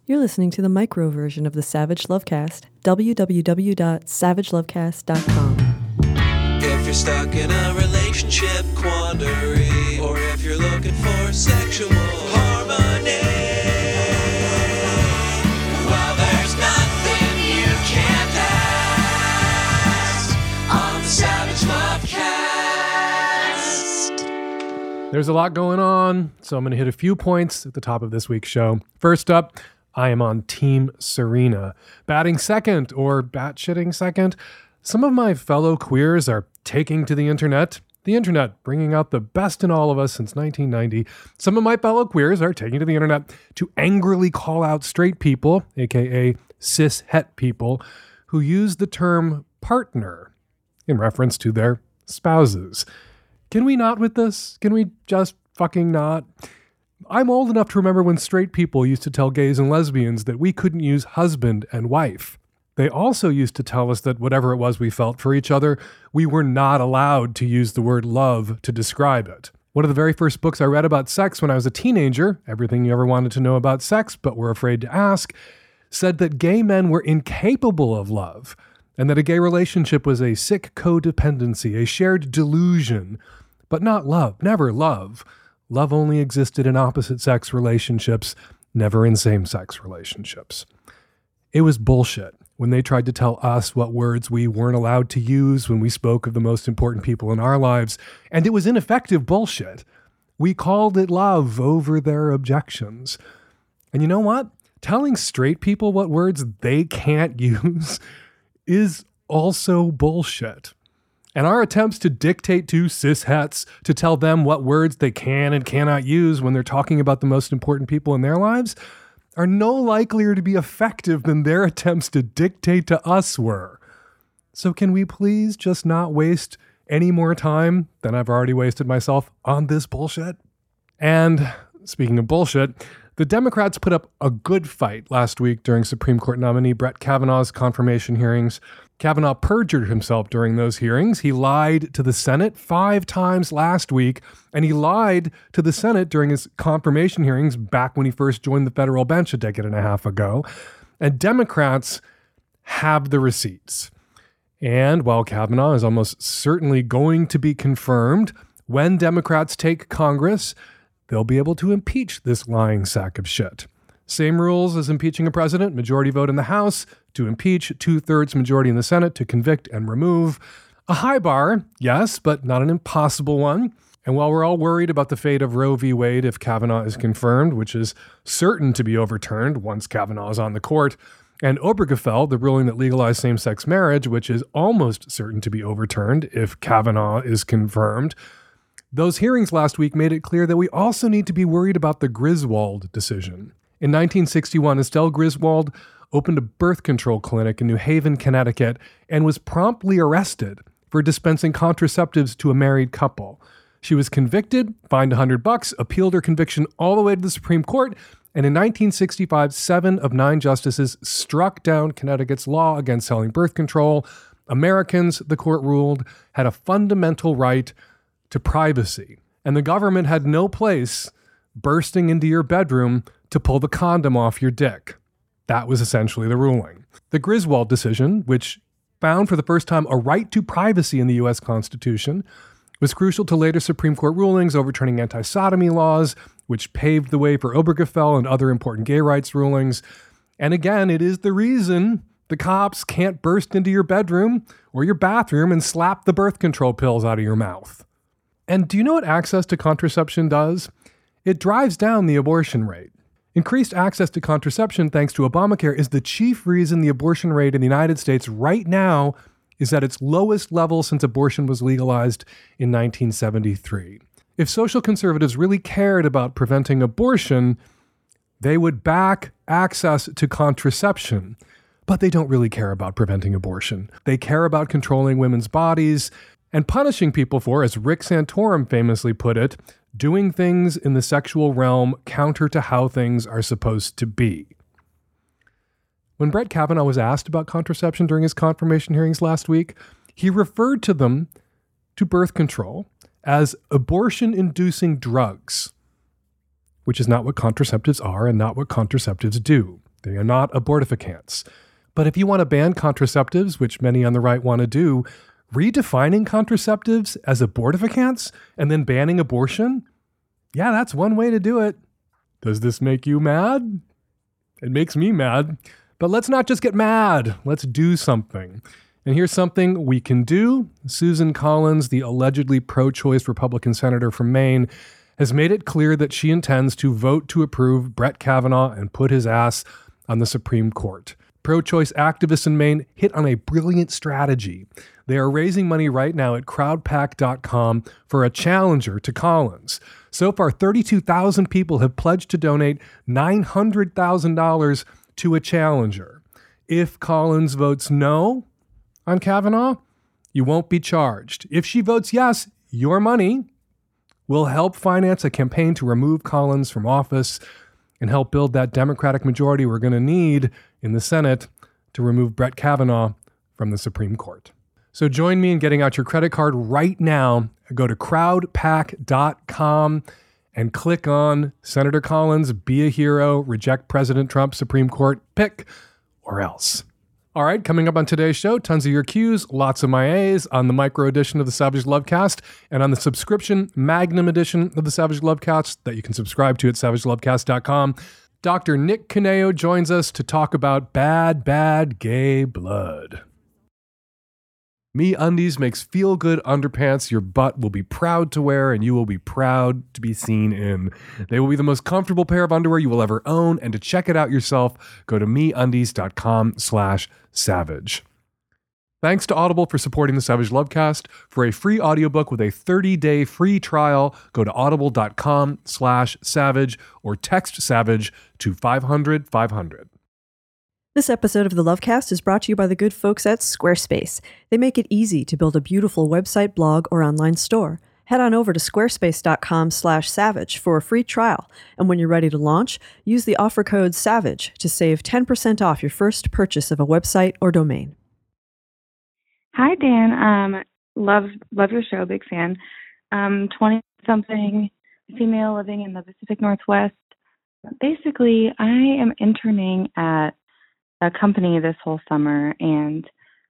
You're listening to the micro version of the Savage Lovecast, www.savagelovecast.com. If you're stuck in a relationship quandary, or if you're looking for sexual harmony, well, there's nothing you can't ask on the Savage Lovecast. There's a lot going on, so I'm going to hit a few points at the top of this week's show. First up, I am on Team Serena. Batting second, or bat-shitting second, some of my fellow queers are taking to the internet bringing out the best in all of us since 1990. Some of my fellow queers are taking to the internet to angrily call out straight people, aka cis-het people, who use the term partner in reference to their spouses. Can we not with this? Can we just fucking not? I'm old enough to remember when straight people used to tell gays and lesbians that we couldn't use husband and wife. They also used to tell us that whatever it was we felt for each other, we were not allowed to use the word love to describe it. One of the very first books I read about sex when I was a teenager, Everything You Ever Wanted to Know About Sex But Were Afraid to Ask, said that gay men were incapable of love, and that a gay relationship was a sick codependency, a shared delusion, but not love, never love. Love only existed in opposite-sex relationships, never in same-sex relationships. It was bullshit when they tried to tell us what words we weren't allowed to use when we spoke of the most important people in our lives, and it was ineffective bullshit. We called it love over their objections. And you know what? Telling straight people what words they can't use is also bullshit. And our attempts to dictate to cis-hets to tell them what words they can and cannot use when they're talking about the most important people in their lives are no likelier to be effective than their attempts to dictate to us were. So can we please just not waste any more time than I've already wasted myself on this bullshit? And speaking of bullshit, the Democrats put up a good fight last week during Supreme Court nominee Brett Kavanaugh's confirmation hearings. Kavanaugh perjured himself during those hearings. He lied to the Senate 5 times last week, and he lied to the Senate during his confirmation hearings back when he first joined the federal bench a decade and a half ago. And Democrats have the receipts. And while Kavanaugh is almost certainly going to be confirmed, when Democrats take Congress, they'll be able to impeach this lying sack of shit. Same rules as impeaching a president, majority vote in the House to impeach, 2/3 majority in the Senate to convict and remove. A high bar, yes, but not an impossible one. And while we're all worried about the fate of Roe v. Wade if Kavanaugh is confirmed, which is certain to be overturned once Kavanaugh is on the court, and Obergefell, the ruling that legalized same-sex marriage, which is almost certain to be overturned if Kavanaugh is confirmed, those hearings last week made it clear that we also need to be worried about the Griswold decision. In 1961, Estelle Griswold opened a birth control clinic in New Haven, Connecticut, and was promptly arrested for dispensing contraceptives to a married couple. She was convicted, fined $100, appealed her conviction all the way to the Supreme Court, and in 1965, 7 of 9 justices struck down Connecticut's law against selling birth control. Americans, the court ruled, had a fundamental right to privacy, and the government had no place bursting into your bedroom to pull the condom off your dick. That was essentially the ruling. The Griswold decision, which found for the first time a right to privacy in the U.S. Constitution, was crucial to later Supreme Court rulings overturning anti-sodomy laws, which paved the way for Obergefell and other important gay rights rulings. And again, it is the reason the cops can't burst into your bedroom or your bathroom and slap the birth control pills out of your mouth. And do you know what access to contraception does? It drives down the abortion rate. Increased access to contraception thanks to Obamacare is the chief reason the abortion rate in the United States right now is at its lowest level since abortion was legalized in 1973. If social conservatives really cared about preventing abortion, they would back access to contraception. But they don't really care about preventing abortion. They care about controlling women's bodies and punishing people for, as Rick Santorum famously put it, doing things in the sexual realm counter to how things are supposed to be. When Brett Kavanaugh was asked about contraception during his confirmation hearings last week, he referred to them, to birth control, as abortion-inducing drugs, which is not what contraceptives are and not what contraceptives do. They are not abortificants. But if you want to ban contraceptives, which many on the right want to do, redefining contraceptives as abortificants and then banning abortion? Yeah, that's one way to do it. Does this make you mad? It makes me mad. But let's not just get mad. Let's do something. And here's something we can do. Susan Collins, the allegedly pro-choice Republican senator from Maine, has made it clear that she intends to vote to approve Brett Kavanaugh and put his ass on the Supreme Court. Pro-choice activists in Maine hit on a brilliant strategy. They are raising money right now at crowdpac.com for a challenger to Collins. So far, 32,000 people have pledged to donate $900,000 to a challenger. If Collins votes no on Kavanaugh, you won't be charged. If she votes yes, your money will help finance a campaign to remove Collins from office and help build that Democratic majority we're going to need in the Senate to remove Brett Kavanaugh from the Supreme Court. So join me in getting out your credit card right now. Go to crowdpac.com and click on Senator Collins, Be a Hero, Reject President Trump, Supreme Court, pick or else. All right, coming up on today's show, tons of your Q's, lots of my A's on the micro edition of the Savage Lovecast and on the subscription Magnum edition of the Savage Lovecast that you can subscribe to at savagelovecast.com. Dr. Nick Caneo joins us to talk about bad gay blood. MeUndies makes feel-good underpants your butt will be proud to wear and you will be proud to be seen in. They will be the most comfortable pair of underwear you will ever own, and to check it out yourself, go to MeUndies.com/savage. Thanks to Audible for supporting the Savage Lovecast. For a free audiobook with a 30-day free trial, go to audible.com/savage or text SAVAGE to 500-500. This episode of the Lovecast is brought to you by the good folks at Squarespace. They make it easy to build a beautiful website, blog, or online store. Head on over to squarespace.com/savage for a free trial. And when you're ready to launch, use the offer code SAVAGE to save 10% off your first purchase of a website or domain. Hi, Dan. Love your show. Big fan. 20-something female living in the Pacific Northwest. Basically, I am interning at a company this whole summer, and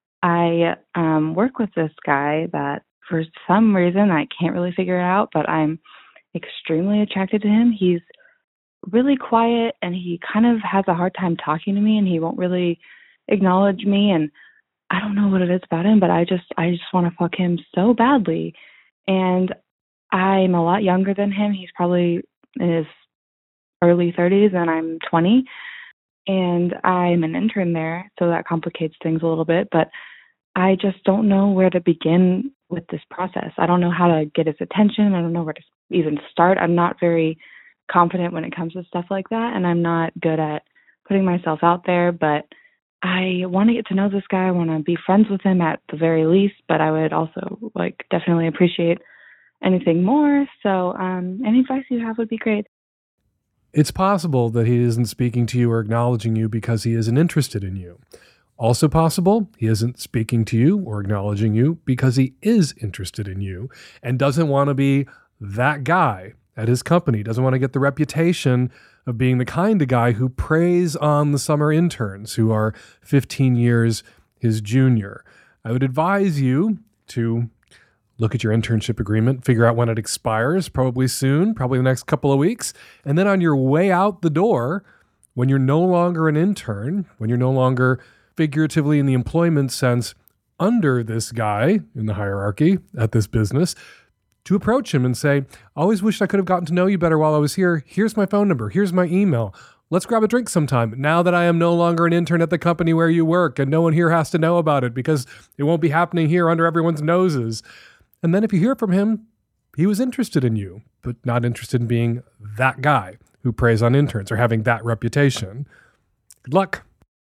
I work with this guy that for some reason I can't really figure it out, but I'm extremely attracted to him. He's really quiet, and he kind of has a hard time talking to me, and he won't really acknowledge me, and I don't know what it is about him, but I just want to fuck him so badly. And I'm a lot younger than him. He's probably in his early 30s, and I'm 20. And I'm an intern there, so that complicates things a little bit. But I just don't know where to begin with this process. I don't know how to get his attention. I don't know where to even start. I'm not very confident when it comes to stuff like that, and I'm not good at putting myself out there. But I want to get to know this guy. I want to be friends with him at the very least, but I would also definitely appreciate anything more. So any advice you have would be great. It's possible that he isn't speaking to you or acknowledging you because he isn't interested in you. Also possible, he isn't speaking to you or acknowledging you because he is interested in you and doesn't want to be that guy at his company, doesn't want to get the reputation of being the kind of guy who preys on the summer interns who are 15 years his junior. I would advise you to look at your internship agreement, figure out when it expires, probably soon, probably the next couple of weeks. And then on your way out the door, when you're no longer an intern, when you're no longer figuratively in the employment sense under this guy in the hierarchy at this business, to approach him and say, I always wished I could have gotten to know you better while I was here. Here's my phone number. Here's my email. Let's grab a drink sometime. Now that I am no longer an intern at the company where you work and no one here has to know about it because it won't be happening here under everyone's noses. And then if you hear from him, he was interested in you, but not interested in being that guy who preys on interns or having that reputation. Good luck.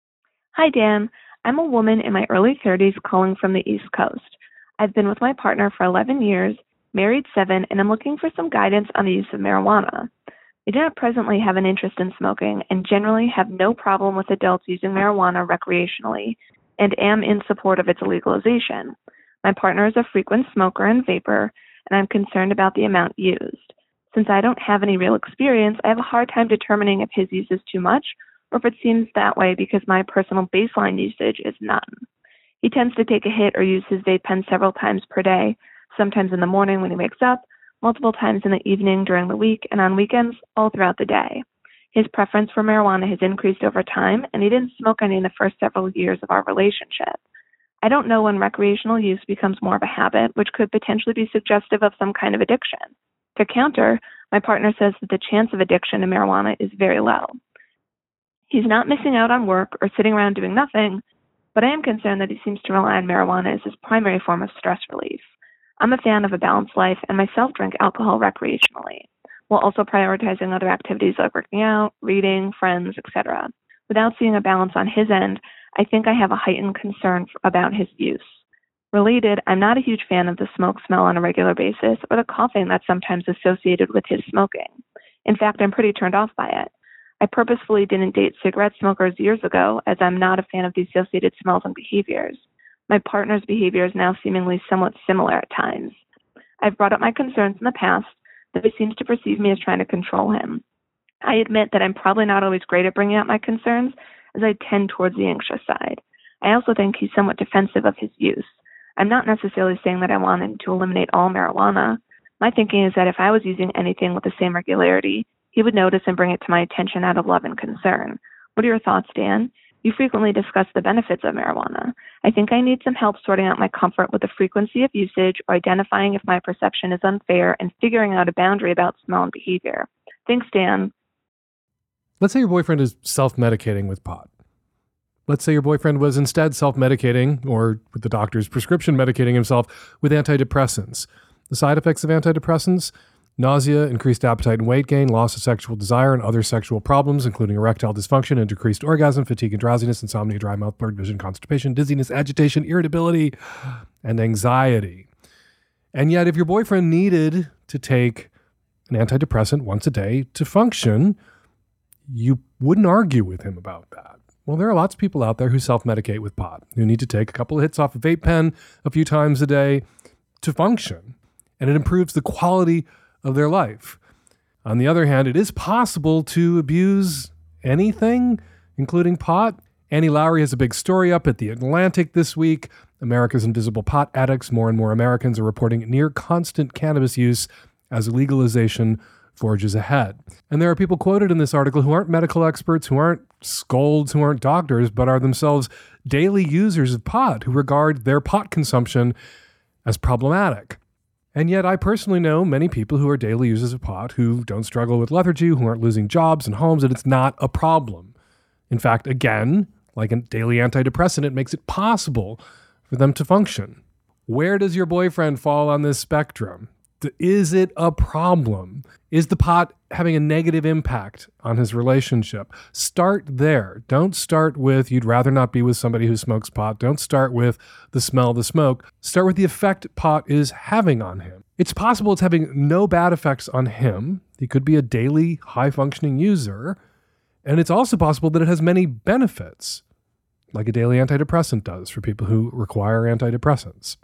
Hi, Dan. I'm a woman in my early 30s calling from the East Coast. I've been with my partner for 11 years, married 7, and I'm looking for some guidance on the use of marijuana. I do not presently have an interest in smoking and generally have no problem with adults using marijuana recreationally and am in support of its legalization. My partner is a frequent smoker and vapor, and I'm concerned about the amount used. Since I don't have any real experience, I have a hard time determining if his use is too much or if it seems that way because my personal baseline usage is none. He tends to take a hit or use his vape pen several times per day, sometimes in the morning when he wakes up, multiple times in the evening during the week, and on weekends all throughout the day. His preference for marijuana has increased over time, and he didn't smoke any in the first several years of our relationship. I don't know when recreational use becomes more of a habit, which could potentially be suggestive of some kind of addiction. To counter, my partner says that the chance of addiction to marijuana is very low. He's not missing out on work or sitting around doing nothing, but I am concerned that he seems to rely on marijuana as his primary form of stress relief. I'm a fan of a balanced life and myself drink alcohol recreationally, while also prioritizing other activities like working out, reading, friends, etc. Without seeing a balance on his end, I think I have a heightened concern about his use. Related, I'm not a huge fan of the smoke smell on a regular basis or the coughing that's sometimes associated with his smoking. In fact, I'm pretty turned off by it. I purposefully didn't date cigarette smokers years ago, as I'm not a fan of the associated smells and behaviors. My partner's behavior is now seemingly somewhat similar at times. I've brought up my concerns in the past, though he seems to perceive me as trying to control him. I admit that I'm probably not always great at bringing up my concerns, as I tend towards the anxious side. I also think he's somewhat defensive of his use. I'm not necessarily saying that I want him to eliminate all marijuana. My thinking is that if I was using anything with the same regularity, he would notice and bring it to my attention out of love and concern. What are your thoughts, Dan? You frequently discuss the benefits of marijuana. I think I need some help sorting out my comfort with the frequency of usage or identifying if my perception is unfair and figuring out a boundary about smell and behavior. Thanks, Dan. Let's say your boyfriend is self-medicating with pot. Let's say your boyfriend was instead self-medicating, or with the doctor's prescription medicating himself with antidepressants. The side effects of antidepressants: nausea, increased appetite and weight gain, loss of sexual desire, and other sexual problems, including erectile dysfunction and decreased orgasm, fatigue and drowsiness, insomnia, dry mouth, blurred vision, constipation, dizziness, agitation, irritability, and anxiety. And yet, if your boyfriend needed to take an antidepressant once a day to function, you wouldn't argue with him about that. Well, there are lots of people out there who self-medicate with pot, who need to take a couple of hits off a vape pen a few times a day to function, and it improves the quality of their life. On the other hand, it is possible to abuse anything, including pot. Annie Lowrey has a big story up at The Atlantic this week. America's invisible pot addicts. More and more Americans are reporting near constant cannabis use as legalization forges ahead. And there are people quoted in this article who aren't medical experts, who aren't scolds, who aren't doctors, but are themselves daily users of pot, who regard their pot consumption as problematic. And yet I personally know many people who are daily users of pot who don't struggle with lethargy, who aren't losing jobs and homes, and it's not a problem. In fact, again, like a daily antidepressant, it makes it possible for them to function. Where does your boyfriend fall on this spectrum? Is it a problem? Is the pot having a negative impact on his relationship? Start there. Don't start with you'd rather not be with somebody who smokes pot. Don't start with the smell of the smoke. Start with the effect pot is having on him. It's possible it's having no bad effects on him. He could be a daily high-functioning user. And it's also possible that it has many benefits, like a daily antidepressant does for people who require antidepressants.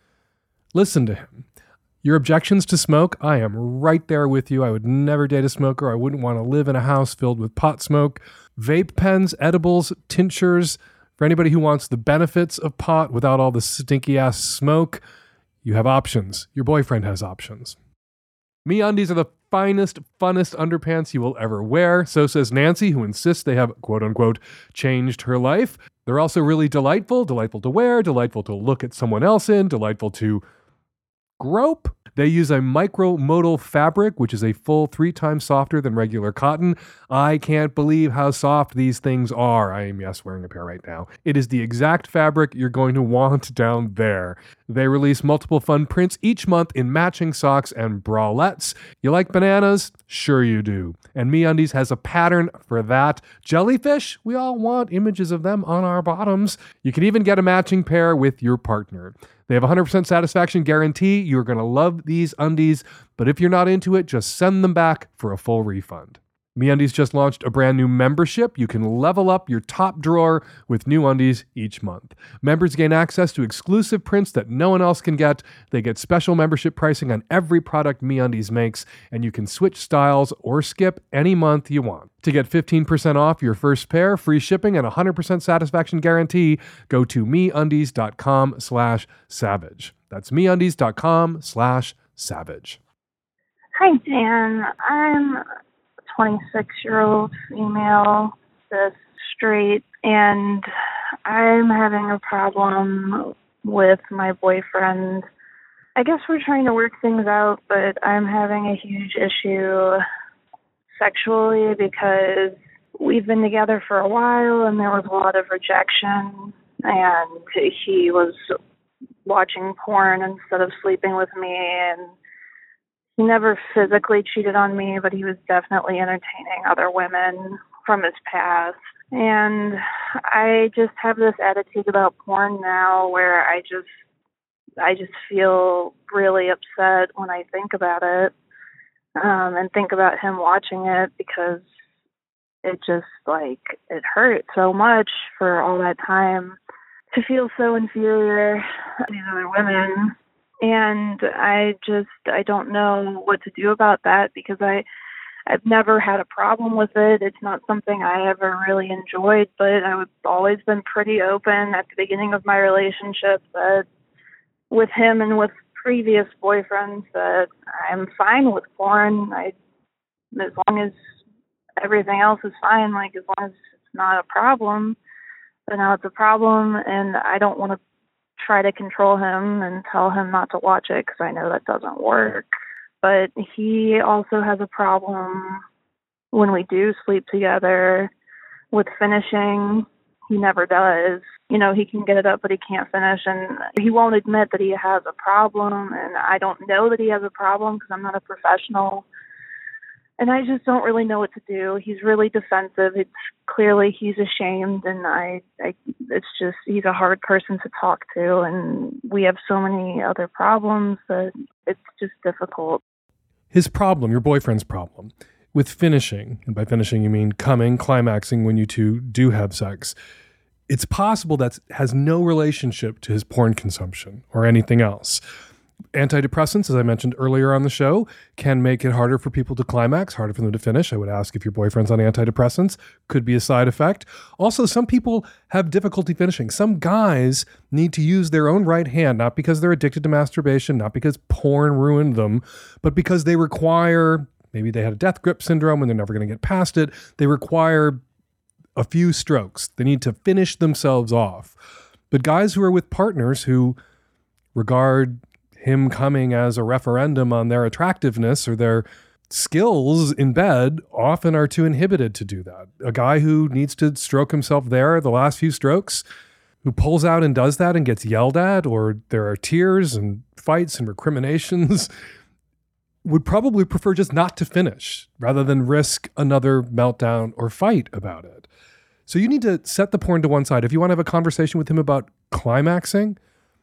Listen to him. Your objections to smoke, I am right there with you. I would never date a smoker. I wouldn't want to live in a house filled with pot smoke. Vape pens, edibles, tinctures. For anybody who wants the benefits of pot without all the stinky-ass smoke, you have options. Your boyfriend has options. MeUndies are the finest, funnest underpants you will ever wear. So says Nancy, who insists they have, quote-unquote, changed her life. They're also really delightful to wear, delightful to look at someone else in, delightful to grope. They use a micromodal fabric, which is a full 3 times softer than regular cotton. I can't believe how soft these things are. I am, yes, wearing a pair right now. It is the exact fabric you're going to want down there. They release multiple fun prints each month in matching socks and bralettes. You like bananas? Sure you do. And MeUndies has a pattern for that. Jellyfish? We all want images of them on our bottoms. You can even get a matching pair with your partner. They have a 100% satisfaction guarantee. You're going to love these undies, but if you're not into it, just send them back for a full refund. MeUndies just launched a brand new membership. You can level up your top drawer with new undies each month. Members gain access to exclusive prints that no one else can get. They get special membership pricing on every product MeUndies makes, and you can switch styles or skip any month you want. To get 15% off your first pair, free shipping, and 100% satisfaction guarantee, go to MeUndies.com/savage. That's MeUndies.com/savage. Hi, Dan. I'm 26-year-old female, cis, straight, and I'm having a problem with my boyfriend. I guess we're trying to work things out, but I'm having a huge issue sexually because we've been together for a while and there was a lot of rejection, and he was watching porn instead of sleeping with me, and he never physically cheated on me, but he was definitely entertaining other women from his past. And I just have this attitude about porn now where I just feel really upset when I think about it, and think about him watching it, because it just, it hurt so much for all that time to feel so inferior to these other women. And I don't know what to do about that, because I've never had a problem with it. It's not something I ever really enjoyed, but I've always been pretty open at the beginning of my relationship that with him and with previous boyfriends that I'm fine with porn. As long as everything else is fine, as long as it's not a problem. But now it's a problem, and I don't want to try to control him and tell him not to watch it, because I know that doesn't work. But he also has a problem when we do sleep together with finishing. He never does. He can get it up, but he can't finish, and he won't admit that he has a problem, and I don't know that he has a problem because I'm not a professional. And I just don't really know what to do. He's really defensive. It's clearly he's ashamed, and it's just, he's a hard person to talk to, and we have so many other problems that it's just difficult. His problem, your boyfriend's problem, with finishing, and by finishing you mean coming, climaxing when you two do have sex, it's possible that has no relationship to his porn consumption or anything else. Antidepressants, as I mentioned earlier on the show, can make it harder for people to climax, harder for them to finish. I would ask if your boyfriend's on antidepressants. Could be a side effect. Also, some people have difficulty finishing. Some guys need to use their own right hand, not because they're addicted to masturbation, not because porn ruined them, but because they require, maybe they had a death grip syndrome and they're never going to get past it. They require a few strokes. They need to finish themselves off. But guys who are with partners who regard him coming as a referendum on their attractiveness or their skills in bed often are too inhibited to do that. A guy who needs to stroke himself there, the last few strokes, who pulls out and does that and gets yelled at, or there are tears and fights and recriminations, would probably prefer just not to finish rather than risk another meltdown or fight about it. So you need to set the porn to one side. If you want to have a conversation with him about climaxing,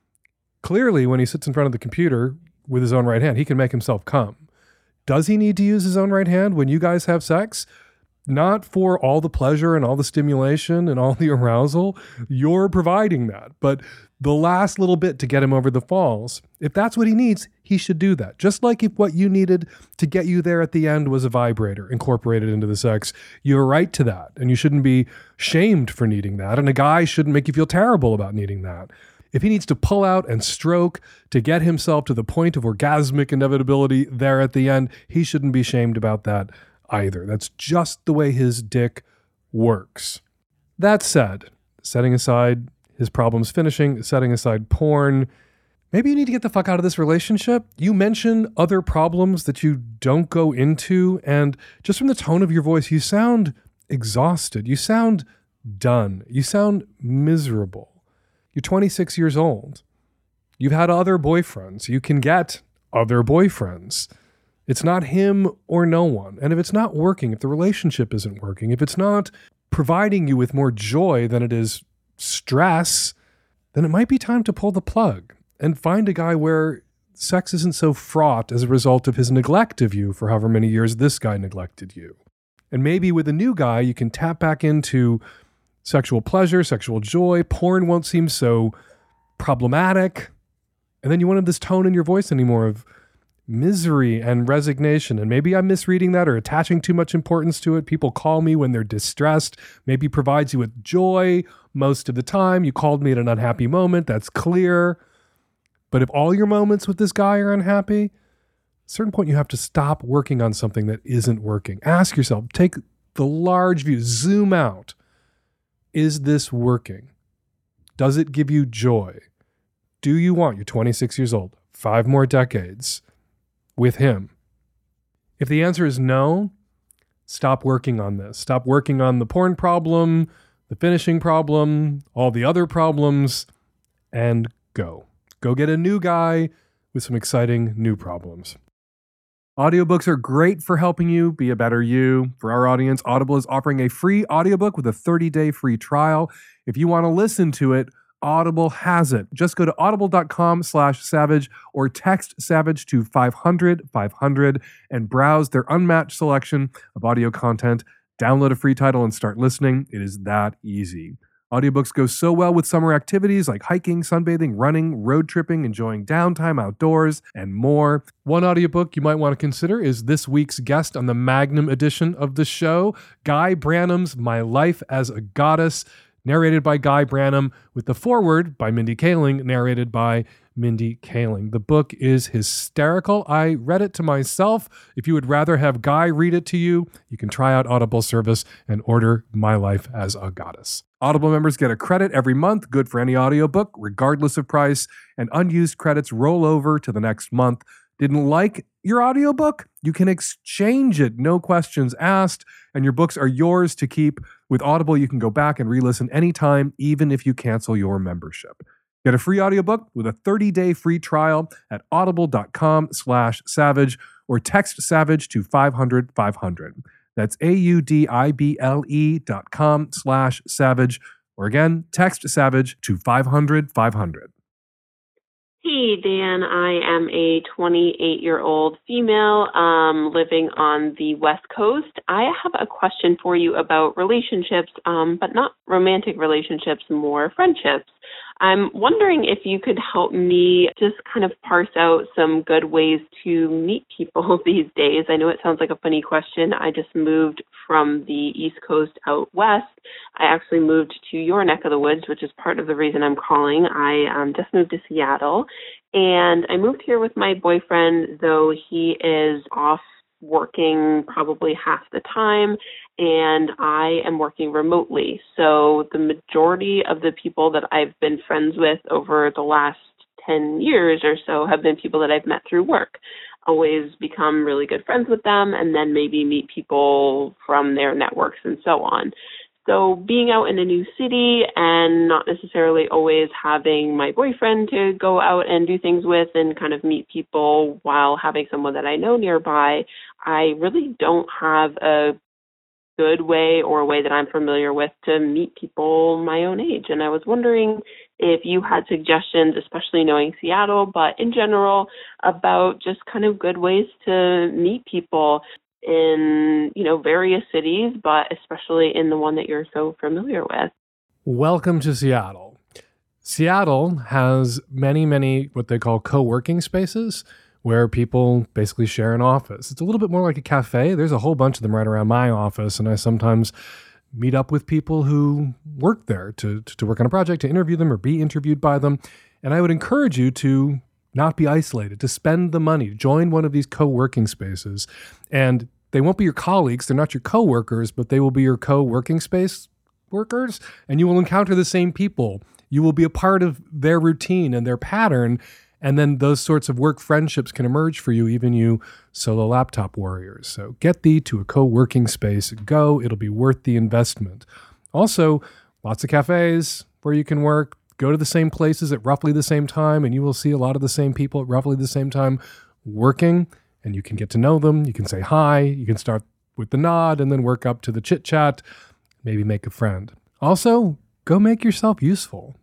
clearly when he sits in front of the computer with his own right hand, he can make himself come. Does he need to use his own right hand when you guys have sex? Not for all the pleasure and all the stimulation and all the arousal. You're providing that. But the last little bit to get him over the falls, if that's what he needs, he should do that. Just like if what you needed to get you there at the end was a vibrator incorporated into the sex, you have a right to that. And you shouldn't be shamed for needing that. And a guy shouldn't make you feel terrible about needing that. If he needs to pull out and stroke to get himself to the point of orgasmic inevitability there at the end, he shouldn't be shamed about that either. That's just the way his dick works. That said, setting aside his problems finishing, setting aside porn, maybe you need to get the fuck out of this relationship. You mention other problems that you don't go into, and just from the tone of your voice, you sound exhausted. You sound done. You sound miserable. You're 26 years old. You've had other boyfriends. You can get other boyfriends. It's not him or no one. And if it's not working, if the relationship isn't working, if it's not providing you with more joy than it is stress, then it might be time to pull the plug and find a guy where sex isn't so fraught as a result of his neglect of you for however many years this guy neglected you. And maybe with a new guy, you can tap back into sexual pleasure, sexual joy. Porn won't seem so problematic. And then you won't have this tone in your voice anymore of misery and resignation. And maybe I'm misreading that or attaching too much importance to it. People call me when they're distressed. Maybe provides you with joy most of the time. You called me at an unhappy moment. That's clear. But if all your moments with this guy are unhappy, at a certain point you have to stop working on something that isn't working. Ask yourself, take the large view, zoom out. Is this working? Does it give you joy? Do you want, you're 26 years old, 5 more decades with him? If the answer is no, stop working on this. Stop working on the porn problem, the finishing problem, all the other problems, and go. Go get a new guy with some exciting new problems. Audiobooks are great for helping you be a better you. For our audience, Audible is offering a free audiobook with a 30-day free trial. If you want to listen to it, Audible has it. Just go to audible.com/savage or text SAVAGE to 500-500 and browse their unmatched selection of audio content. Download a free title and start listening. It is that easy. Audiobooks go so well with summer activities like hiking, sunbathing, running, road tripping, enjoying downtime outdoors, and more. One audiobook you might want to consider is this week's guest on the Magnum edition of the show, Guy Branum's My Life as a Goddess, narrated by Guy Branum, with the foreword by Mindy Kaling, narrated by Mindy Kaling. The book is hysterical. I read it to myself. If you would rather have Guy read it to you, you can try out Audible service and order My Life as a Goddess. Audible members get a credit every month, good for any audiobook, regardless of price, and unused credits roll over to the next month. Didn't like your audiobook? You can exchange it, no questions asked, and your books are yours to keep. With Audible, you can go back and re-listen anytime, even if you cancel your membership. Get a free audiobook with a 30-day free trial at audible.com/savage or text SAVAGE to 500-500. That's audible.com/savage. Or again, text SAVAGE to 500-500. Hey, Dan. I am a 28-year-old female living on the West Coast. I have a question for you about relationships, but not romantic relationships, more friendships. I'm wondering if you could help me just kind of parse out some good ways to meet people these days. I know it sounds like a funny question. I just moved from the East Coast out west. I actually moved to your neck of the woods, which is part of the reason I'm calling. I just moved to Seattle, and I moved here with my boyfriend, though he is off working probably half the time, and I am working remotely. So the majority of the people that I've been friends with over the last 10 years or so have been people that I've met through work. Always become really good friends with them, and then maybe meet people from their networks and so on. So being out in a new city and not necessarily always having my boyfriend to go out and do things with and kind of meet people while having someone that I know nearby, I really don't have a good way or a way that I'm familiar with to meet people my own age. And I was wondering if you had suggestions, especially knowing Seattle, but in general, about just kind of good ways to meet people in, various cities, but especially in the one that you're so familiar with. Welcome to Seattle. Seattle has many what they call co-working spaces where people basically share an office. It's a little bit more like a cafe. There's a whole bunch of them right around my office, and I sometimes meet up with people who work there to work on a project, to interview them or be interviewed by them. And I would encourage you to not be isolated, to spend the money, join one of these co-working spaces. And they won't be your colleagues, they're not your co-workers, but they will be your co-working space workers, and you will encounter the same people. You will be a part of their routine and their pattern, and then those sorts of work friendships can emerge for you, even you solo laptop warriors. So get thee to a co-working space. Go, it'll be worth the investment. Also, lots of cafes where you can work. Go to the same places at roughly the same time, and you will see a lot of the same people at roughly the same time working, and you can get to know them. You can say hi. You can start with the nod and then work up to the chit chat, maybe make a friend. Also, go make yourself useful.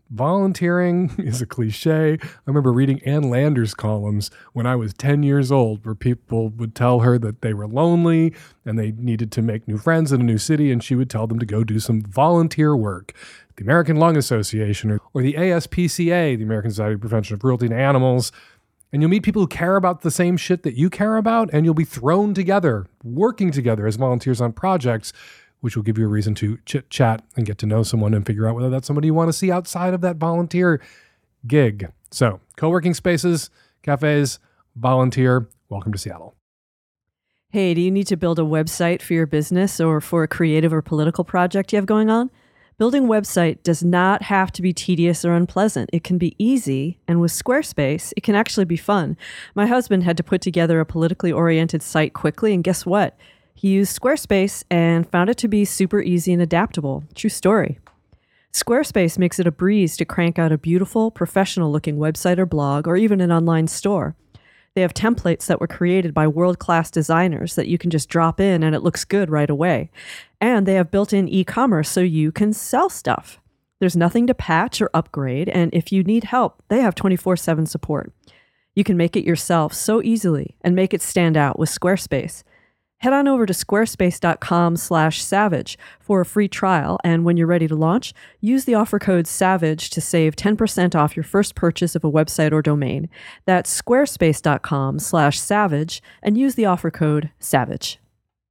volunteering is a cliche. I remember reading Ann Landers columns when I was 10 years old where people would tell her that they were lonely and they needed to make new friends in a new city, and she would tell them to go do some volunteer work. The American Lung Association or the ASPCA, the American Society of Prevention of Cruelty to Animals. And you'll meet people who care about the same shit that you care about, and you'll be thrown together, working together as volunteers on projects, which will give you a reason to chit-chat and get to know someone and figure out whether that's somebody you want to see outside of that volunteer gig. So, co-working spaces, cafes, volunteer, welcome to Seattle. Hey, do you need to build a website for your business or for a creative or political project you have going on? Building a website does not have to be tedious or unpleasant. It can be easy, and with Squarespace, it can actually be fun. My husband had to put together a politically oriented site quickly, and guess what? He used Squarespace and found it to be super easy and adaptable. True story. Squarespace makes it a breeze to crank out a beautiful, professional-looking website or blog, or even an online store. They have templates that were created by world-class designers that you can just drop in and it looks good right away. And they have built-in e-commerce so you can sell stuff. There's nothing to patch or upgrade, and if you need help, they have 24/7 support. You can make it yourself so easily and make it stand out with Squarespace. Head on over to squarespace.com/savage for a free trial, and when you're ready to launch, use the offer code SAVAGE to save 10% off your first purchase of a website or domain. That's squarespace.com/savage and use the offer code SAVAGE.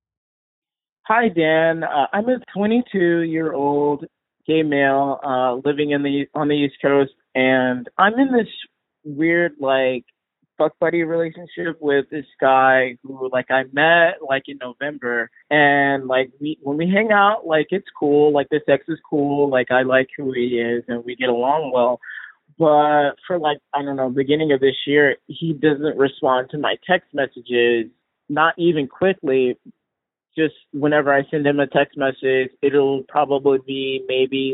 Hi, Dan. I'm a 22-year-old gay male living on the East Coast, and I'm in this weird, fuck buddy relationship with this guy who I met in November, and when we hang out, it's cool, the sex is cool, I like who he is and we get along well. But for I don't know, beginning of this year, he doesn't respond to my text messages, not even quickly. Just whenever I send him a text message, it'll probably be maybe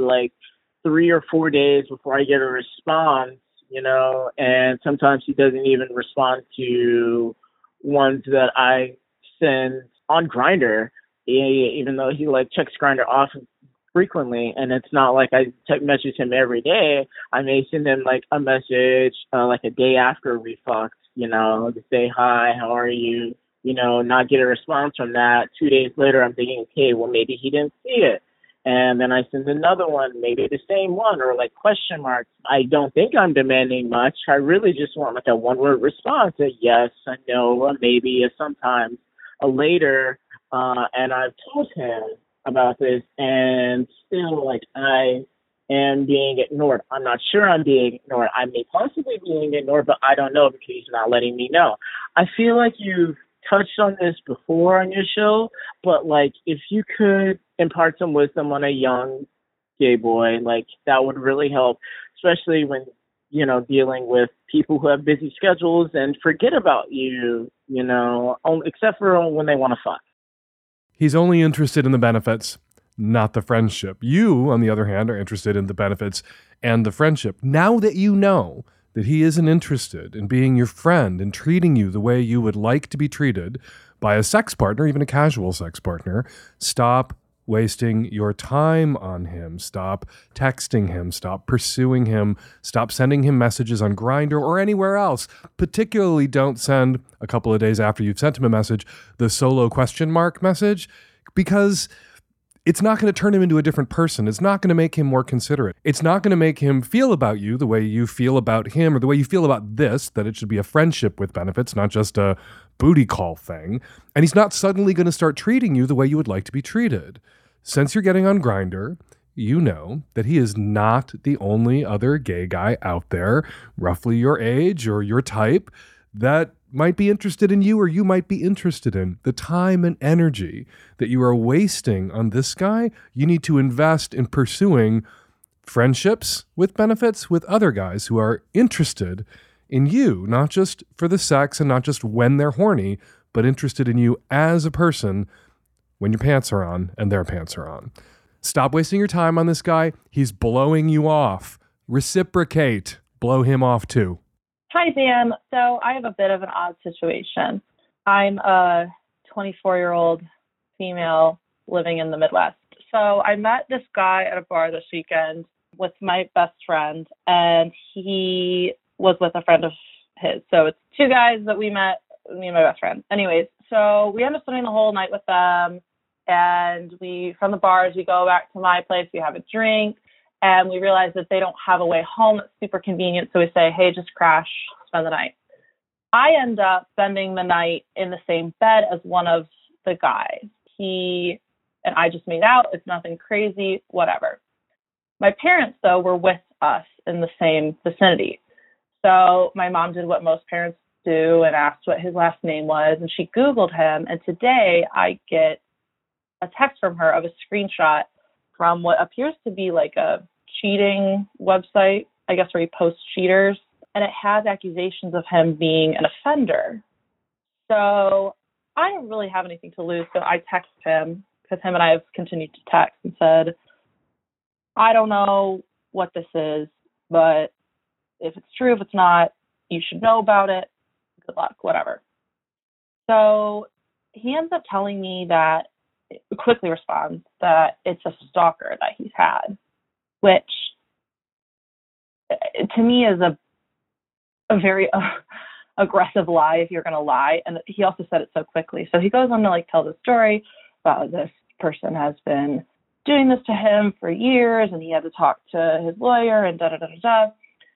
3 or 4 days before I get a response. And sometimes he doesn't even respond to ones that I send on Grindr, even though he checks Grindr off frequently. And it's not like I text message him every day. I may send him a message a day after we fucked, to say hi, how are you? Not get a response from that. 2 days later, I'm thinking, okay, well maybe he didn't see it. And then I send another one, maybe the same one, or question marks. I don't think I'm demanding much. I really just want a one-word response, a yes, a no, a maybe, a sometimes, a later. And I've told him about this, and still, I am being ignored. I'm not sure I'm being ignored. I may possibly be being ignored, but I don't know because he's not letting me know. I feel like you've touched on this before on your show, but if you could impart some wisdom on a young gay boy, that would really help, especially when dealing with people who have busy schedules and forget about you, except for when they want to fuck. He's only interested in the benefits, not the friendship. You, on the other hand, are interested in the benefits and the friendship. Now that you know that he isn't interested in being your friend and treating you the way you would like to be treated by a sex partner, even a casual sex partner, stop wasting your time on him. Stop texting him. Stop pursuing him. Stop sending him messages on Grindr or anywhere else. Particularly don't send, a couple of days after you've sent him a message, the solo question mark message, because it's not going to turn him into a different person. It's not going to make him more considerate. It's not going to make him feel about you the way you feel about him or the way you feel about this, that it should be a friendship with benefits, not just a booty call thing. And he's not suddenly going to start treating you the way you would like to be treated. Since you're getting on Grindr, you know that he is not the only other gay guy out there, roughly your age or your type, that might be interested in you or you might be interested in. The time and energy that you are wasting on this guy, you need to invest in pursuing friendships with benefits with other guys who are interested in you, not just for the sex and not just when they're horny, but interested in you as a person when your pants are on and their pants are on. Stop wasting your time on this guy. He's blowing you off. Reciprocate. Blow him off too. Hi, Dan. So I have a bit of an odd situation. I'm a 24-year-old female living in the Midwest. So I met this guy at a bar this weekend, with my best friend, and he was with a friend of his. So it's two guys that we met, me and my best friend. Anyways, so we ended up spending the whole night with them, and from the bars, we go back to my place, we have a drink, and we realize that they don't have a way home that's super convenient, so we say, hey, just crash, spend the night. I end up spending the night in the same bed as one of the guys. He and I just made out. It's nothing crazy, whatever. My parents, though, were with us in the same vicinity. So my mom did what most parents do and asked what his last name was, and she Googled him. And today I get a text from her of a screenshot from what appears to be like a cheating website, I guess, where he posts cheaters. And it has accusations of him being an offender. So I don't really have anything to lose. So I text him, because him and I have continued to text, and said, I don't know what this is, but if it's true, if it's not, you should know about it. Good luck, whatever. So he ends up telling me that, quickly responds that it's a stalker that he's had, which to me is a very aggressive lie if you're going to lie. And he also said it so quickly. So he goes on to like tell the story about this person has been doing this to him for years, and he had to talk to his lawyer and da-da-da-da-da.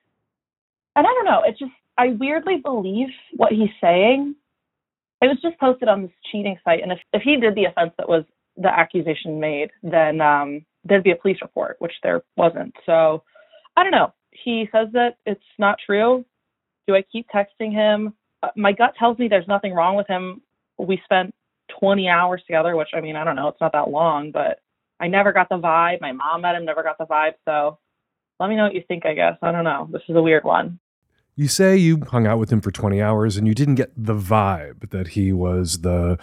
And I don't know, I weirdly believe what he's saying. It was just posted on this cheating site, and if he did the offense that was the accusation made, then there'd be a police report, which there wasn't. So I don't know. He says that it's not true. Do I keep texting him? My gut tells me there's nothing wrong with him. We spent 20 hours together, which, I mean, I don't know, it's not that long, but I never got the vibe. My mom met him, never got the vibe. So let me know what you think, I guess. I don't know. This is a weird one. You say you hung out with him for 20 hours and you didn't get the vibe that he was the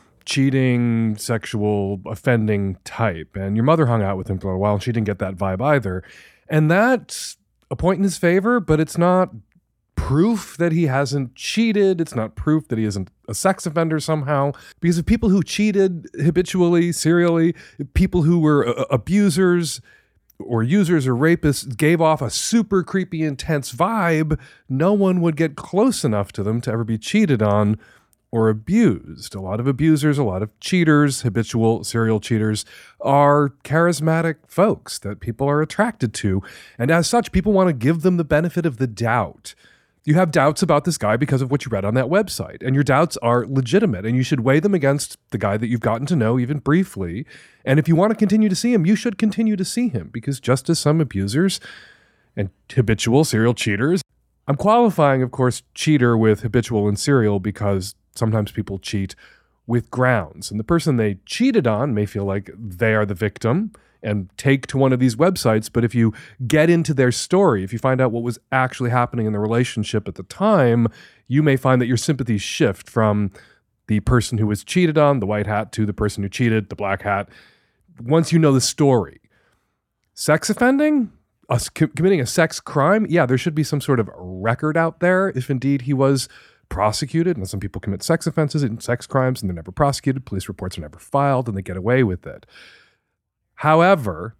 cheating, sexual, offending type. And your mother hung out with him for a while and she didn't get that vibe either. And that's a point in his favor, but it's not proof that he hasn't cheated. It's not proof that he isn't a sex offender somehow. Because of people who cheated habitually, serially, people who were abusers or users or rapists gave off a super creepy, intense vibe, no one would get close enough to them to ever be cheated on or abused. A lot of abusers, a lot of cheaters, habitual serial cheaters are charismatic folks that people are attracted to. And as such, people want to give them the benefit of the doubt. You have doubts about this guy because of what you read on that website, and your doubts are legitimate, and you should weigh them against the guy that you've gotten to know even briefly. And if you want to continue to see him, you should continue to see him, because just as some abusers and habitual serial cheaters, I'm qualifying, of course, cheater with habitual and serial because sometimes people cheat with grounds, and the person they cheated on may feel like they are the victim and take to one of these websites. But if you get into their story, if you find out what was actually happening in the relationship at the time, you may find that your sympathies shift from the person who was cheated on, the white hat, to the person who cheated, the black hat, once you know the story. Sex offending? Committing a sex crime? Yeah, there should be some sort of record out there if indeed he was prosecuted. And some people commit sex offenses and sex crimes and they're never prosecuted. Police reports are never filed and they get away with it. However,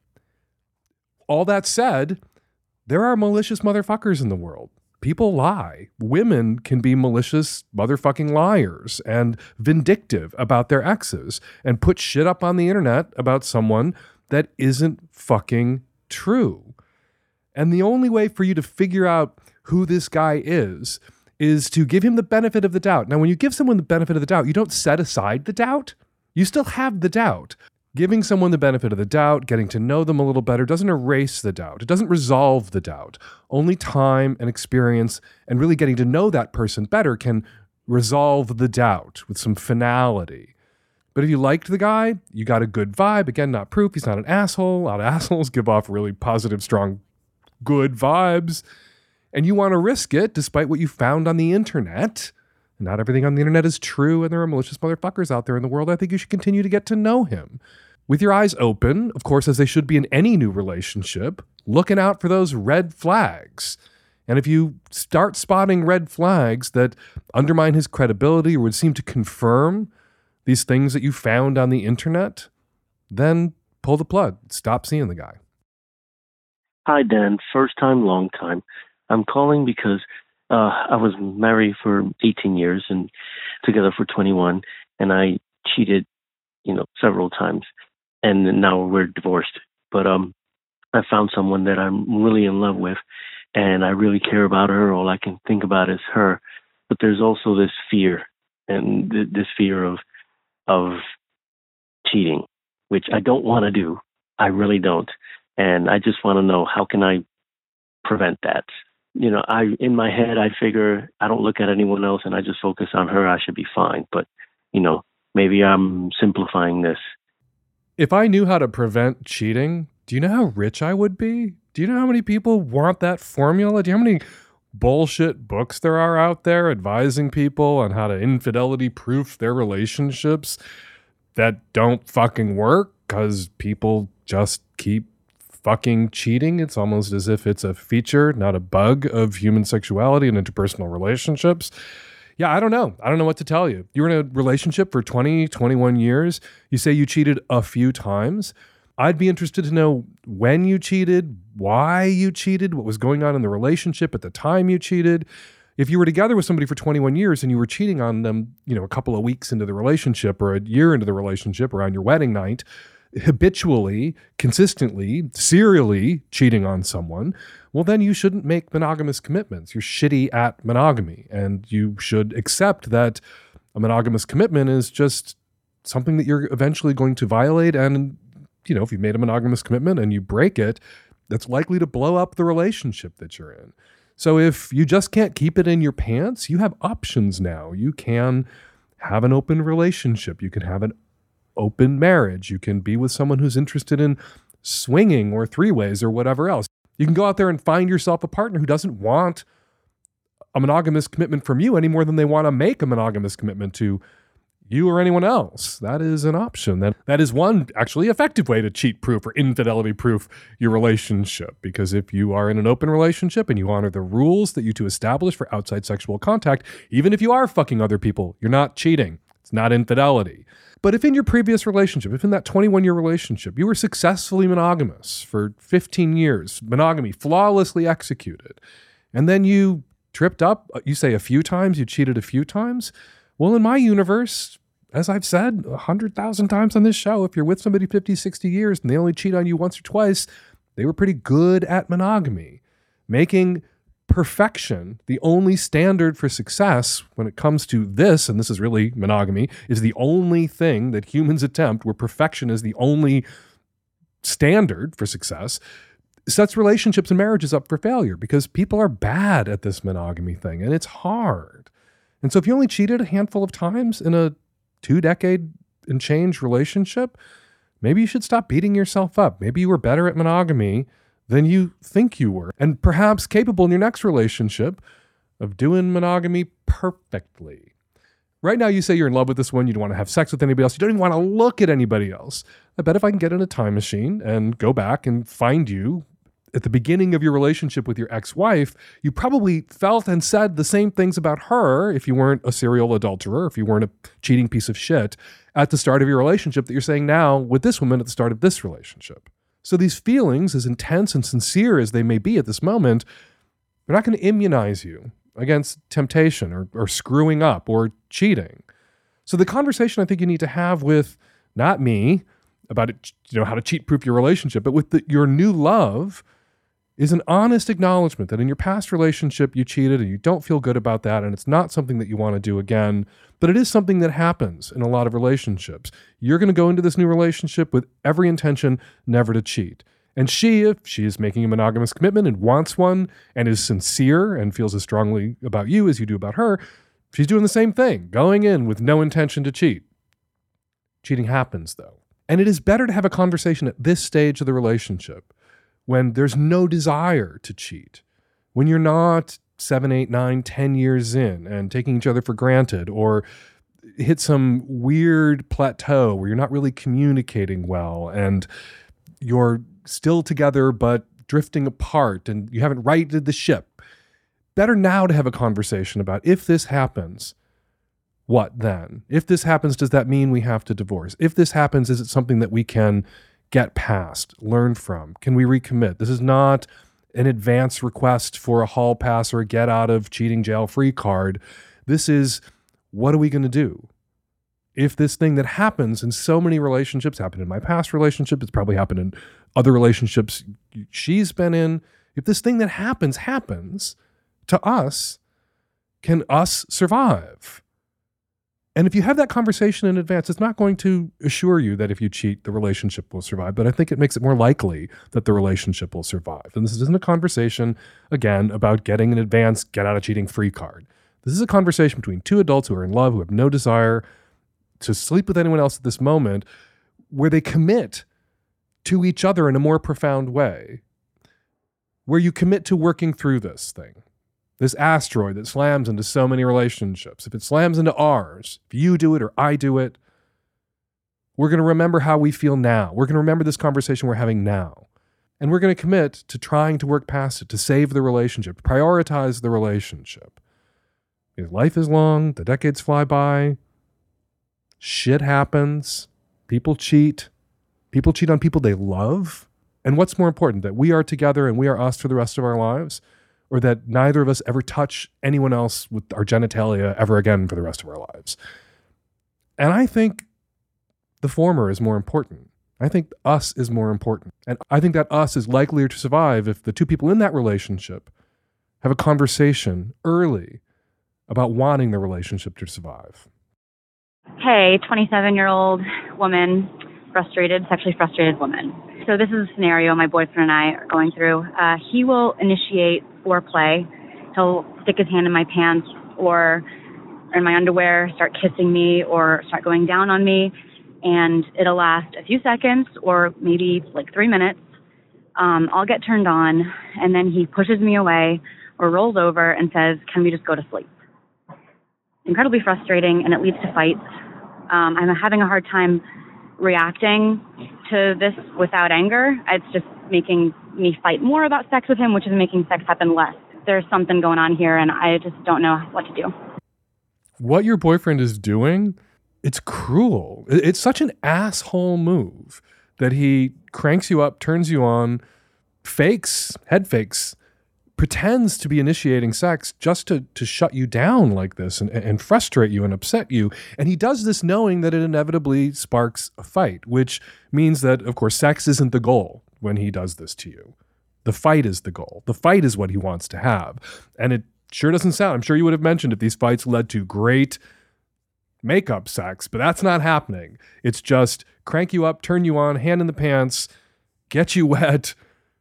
all that said, there are malicious motherfuckers in the world. People lie. Women can be malicious motherfucking liars and vindictive about their exes and put shit up on the internet about someone that isn't fucking true. And the only way for you to figure out who this guy is to give him the benefit of the doubt. Now, when you give someone the benefit of the doubt, you don't set aside the doubt. You still have the doubt. Giving someone the benefit of the doubt, getting to know them a little better, doesn't erase the doubt. It doesn't resolve the doubt. Only time and experience and really getting to know that person better can resolve the doubt with some finality. But if you liked the guy, you got a good vibe. Again, not proof. He's not an asshole. A lot of assholes give off really positive, strong, good vibes. And you want to risk it despite what you found on the internet. Not everything on the internet is true, and there are malicious motherfuckers out there in the world. I think you should continue to get to know him. With your eyes open, of course, as they should be in any new relationship, looking out for those red flags. And if you start spotting red flags that undermine his credibility or would seem to confirm these things that you found on the internet, then pull the plug. Stop seeing the guy. Hi, Dan. First time, long time. I'm calling because I was married for 18 years and together for 21, and I cheated, several times, and now we're divorced. But I found someone that I'm really in love with, and I really care about her. All I can think about is her. But there's also this fear, and this fear of cheating, which I don't want to do. I really don't. And I just want to know, how can I prevent that? In my head, I figure I don't look at anyone else and I just focus on her. I should be fine. But, maybe I'm simplifying this. If I knew how to prevent cheating, do you know how rich I would be? Do you know how many people want that formula? Do you know how many bullshit books there are out there advising people on how to infidelity proof their relationships that don't fucking work because people just keep fucking cheating? It's almost as if it's a feature, not a bug of human sexuality and interpersonal relationships. Yeah, I don't know. I don't know what to tell you. You were in a relationship for 20, 21 years. You say you cheated a few times. I'd be interested to know when you cheated, why you cheated, what was going on in the relationship at the time you cheated. If you were together with somebody for 21 years and you were cheating on them, a couple of weeks into the relationship or a year into the relationship or on your wedding night, habitually, consistently, serially cheating on someone, well, then you shouldn't make monogamous commitments. You're shitty at monogamy, and you should accept that a monogamous commitment is just something that you're eventually going to violate. And, if you've made a monogamous commitment and you break it, that's likely to blow up the relationship that you're in. So if you just can't keep it in your pants, you have options now. You can have an open relationship. You can have an open marriage. You can be with someone who's interested in swinging or three-ways or whatever else. You can go out there and find yourself a partner who doesn't want a monogamous commitment from you any more than they want to make a monogamous commitment to you or anyone else. That is an option. That is one actually effective way to cheat-proof or infidelity-proof your relationship. Because if you are in an open relationship and you honor the rules that you two establish for outside sexual contact, even if you are fucking other people, you're not cheating. It's not infidelity. But if in your previous relationship, if in that 21-year relationship, you were successfully monogamous for 15 years, monogamy flawlessly executed, and then you tripped up, you say a few times, you cheated a few times, well, in my universe, as I've said 100,000 times on this show, if you're with somebody 50, 60 years and they only cheat on you once or twice, they were pretty good at monogamy, making perfection the only standard for success when it comes to this, and this is really monogamy, is the only thing that humans attempt where perfection is the only standard for success, sets relationships and marriages up for failure because people are bad at this monogamy thing and it's hard. And so if you only cheated a handful of times in a 2-decade and change relationship, maybe you should stop beating yourself up. Maybe you were better at monogamy than you think you were, and perhaps capable in your next relationship of doing monogamy perfectly. Right now, you say you're in love with this one, you don't want to have sex with anybody else, you don't even want to look at anybody else. I bet if I can get in a time machine and go back and find you at the beginning of your relationship with your ex-wife, you probably felt and said the same things about her if you weren't a serial adulterer, if you weren't a cheating piece of shit at the start of your relationship that you're saying now with this woman at the start of this relationship. So these feelings, as intense and sincere as they may be at this moment, they're not going to immunize you against temptation or screwing up or cheating. So the conversation I think you need to have with, not me, about it, how to cheat-proof your relationship, but with your new love is an honest acknowledgement that in your past relationship you cheated and you don't feel good about that and it's not something that you want to do again, but it is something that happens in a lot of relationships. You're going to go into this new relationship with every intention never to cheat. And she, if she is making a monogamous commitment and wants one and is sincere and feels as strongly about you as you do about her, she's doing the same thing, going in with no intention to cheat. Cheating happens though. And it is better to have a conversation at this stage of the relationship when there's no desire to cheat, when you're not 7, 8, 9, 10 years in and taking each other for granted or hit some weird plateau where you're not really communicating well and you're still together but drifting apart and you haven't righted the ship. Better now to have a conversation about, if this happens, what then? If this happens, does that mean we have to divorce? If this happens, is it something that we can get past, learn from? Can we recommit? This is not an advance request for a hall pass or a get out of cheating jail free card. This is, what are we going to do? If this thing that happens in so many relationships, happened in my past relationship, it's probably happened in other relationships she's been in. If this thing that happens to us, can us survive? And if you have that conversation in advance, it's not going to assure you that if you cheat, the relationship will survive. But I think it makes it more likely that the relationship will survive. And this isn't a conversation, again, about getting an advance, get out of cheating free card. This is a conversation between two adults who are in love, who have no desire to sleep with anyone else at this moment, where they commit to each other in a more profound way, where you commit to working through this thing. This asteroid that slams into so many relationships. If it slams into ours, if you do it or I do it, we're going to remember how we feel now. We're going to remember this conversation we're having now. And we're going to commit to trying to work past it, to save the relationship, prioritize the relationship. Because life is long, the decades fly by, shit happens, people cheat on people they love. And what's more important, that we are together and we are us for the rest of our lives? Or that neither of us ever touch anyone else with our genitalia ever again for the rest of our lives. And I think the former is more important. I think us is more important. And I think that us is likelier to survive if the two people in that relationship have a conversation early about wanting the relationship to survive. Hey, 27-year-old woman, sexually frustrated woman. So this is a scenario my boyfriend and I are going through. He will initiate foreplay. He'll stick his hand in my pants or in my underwear, start kissing me or start going down on me. And it'll last a few seconds or maybe like 3 minutes. I'll get turned on and then he pushes me away or rolls over and says, "Can we just go to sleep?" Incredibly frustrating, and it leads to fights. I'm having a hard time reacting to this without anger. It's just making me fight more about sex with him, which is making sex happen less. There's something going on here, and I just don't know what to do. What your boyfriend is doing, it's cruel. It's such an asshole move that he cranks you up, turns you on, head fakes, pretends to be initiating sex just to shut you down like this and frustrate you and upset you. And he does this knowing that it inevitably sparks a fight, which means that, of course, sex isn't the goal when he does this to you. The fight is the goal. The fight is what he wants to have. And it sure doesn't sound, I'm sure you would have mentioned if these fights led to great makeup sex, but that's not happening. It's just crank you up, turn you on, hand in the pants, get you wet,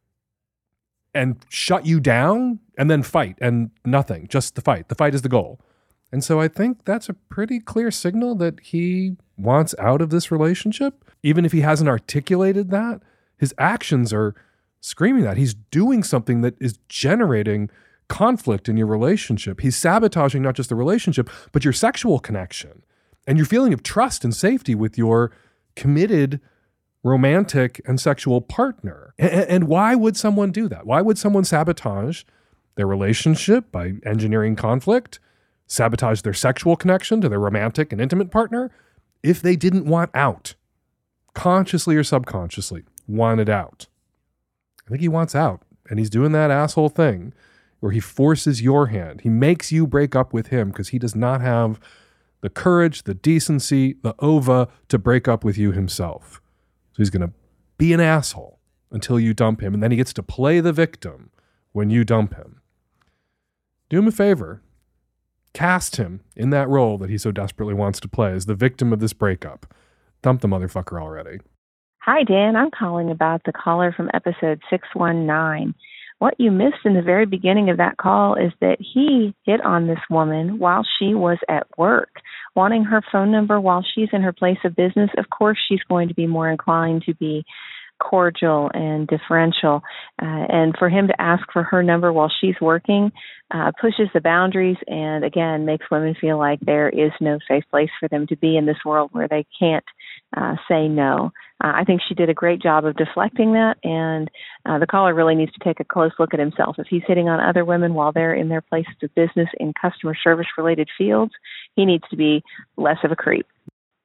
and shut you down, and then fight, and nothing, just the fight. The fight is the goal. And so I think that's a pretty clear signal that he wants out of this relationship. Even if he hasn't articulated that, his actions are screaming that. He's doing something that is generating conflict in your relationship. He's sabotaging not just the relationship, but your sexual connection and your feeling of trust and safety with your committed romantic and sexual partner. And why would someone do that? Why would someone sabotage their relationship by engineering conflict, sabotage their sexual connection to their romantic and intimate partner if they didn't want out? Consciously or subconsciously, wanted out. I think he wants out, and he's doing that asshole thing where he forces your hand. He makes you break up with him because he does not have the courage, the decency, the ova to break up with you himself. So he's going to be an asshole until you dump him, and then he gets to play the victim when you dump him. Do him a favor. Cast him in that role that he so desperately wants to play as the victim of this breakup. Dump the motherfucker already. Hi, Dan. I'm calling about the caller from episode 619. What you missed in the very beginning of that call is that he hit on this woman while she was at work, wanting her phone number while she's in her place of business. Of course, she's going to be more inclined to be cordial and deferential. And for him to ask for her number while she's working pushes the boundaries and, again, makes women feel like there is no safe place for them to be in this world where they can't say no. I think she did a great job of deflecting that, and the caller really needs to take a close look at himself. If he's hitting on other women while they're in their places of business in customer service-related fields, he needs to be less of a creep.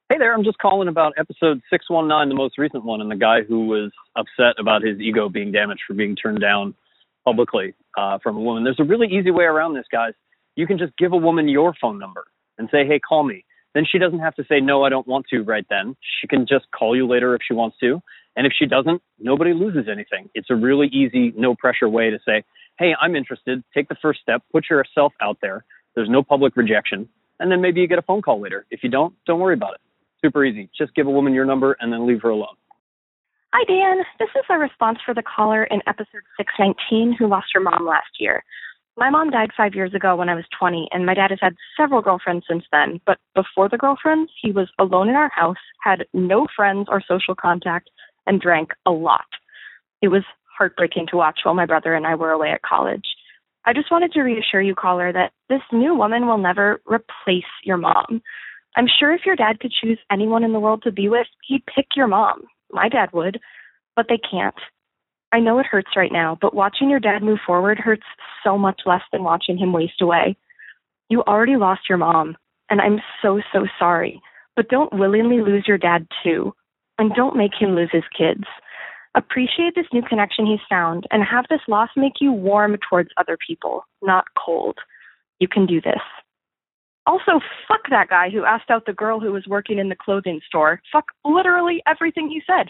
Hey there, I'm just calling about episode 619, the most recent one, and the guy who was upset about his ego being damaged for being turned down publicly from a woman. There's a really easy way around this, guys. You can just give a woman your phone number and say, hey, call me. Then she doesn't have to say, no, I don't want to right then. She can just call you later if she wants to. And if she doesn't, nobody loses anything. It's a really easy, no-pressure way to say, hey, I'm interested. Take the first step. Put yourself out there. There's no public rejection. And then maybe you get a phone call later. If you don't worry about it. Super easy. Just give a woman your number and then leave her alone. Hi, Dan. This is a response for the caller in episode 619 who lost her mom last year. My mom died 5 years ago when I was 20, and my dad has had several girlfriends since then. But before the girlfriends, he was alone in our house, had no friends or social contact, and drank a lot. It was heartbreaking to watch while my brother and I were away at college. I just wanted to reassure you, caller, that this new woman will never replace your mom. I'm sure if your dad could choose anyone in the world to be with, he'd pick your mom. My dad would, but they can't. I know it hurts right now, but watching your dad move forward hurts so much less than watching him waste away. You already lost your mom, and I'm so sorry, but don't willingly lose your dad too, and don't make him lose his kids. Appreciate this new connection he's found, and have this loss make you warm towards other people, not cold. You can do this. Also, fuck that guy who asked out the girl who was working in the clothing store. Fuck literally everything he said.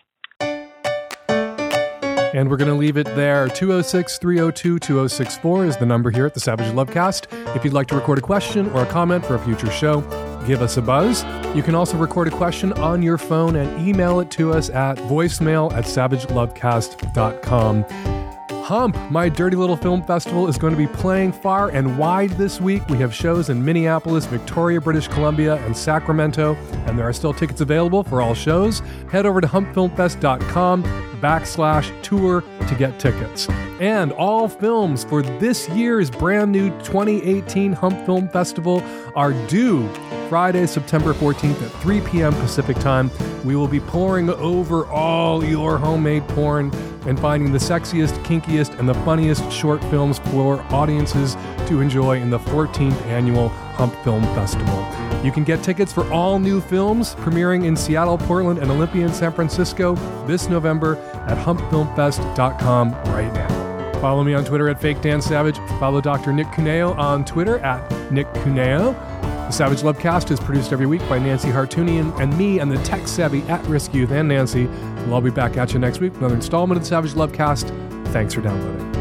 And we're going to leave it there. 206-302-2064 is the number here at the Savage Lovecast. If you'd like to record a question or a comment for a future show, give us a buzz. You can also record a question on your phone and email it to us at voicemail@savagelovecast.com. Hump, my dirty little film festival, is going to be playing far and wide this week. We have shows in Minneapolis, Victoria, British Columbia, and Sacramento, and there are still tickets available for all shows. Head over to humpfilmfest.com/tour to get tickets. And all films for this year's brand new 2018 Hump Film Festival are due Friday, September 14th at 3 p.m. Pacific Time. We will be pouring over all your homemade porn and finding the sexiest, kinkiest, and the funniest short films for audiences to enjoy in the 14th annual Hump Film Festival. You can get tickets for all new films premiering in Seattle, Portland, and Olympia in San Francisco this November at humpfilmfest.com right now. Follow me on Twitter at FakeDanSavage. Follow Dr. Nick Cuneo on Twitter at Nick Cuneo. The Savage Lovecast is produced every week by Nancy Hartunian and me and the tech-savvy at-risk youth and Nancy. We'll all be back at you next week with another installment of the Savage Lovecast. Thanks for downloading.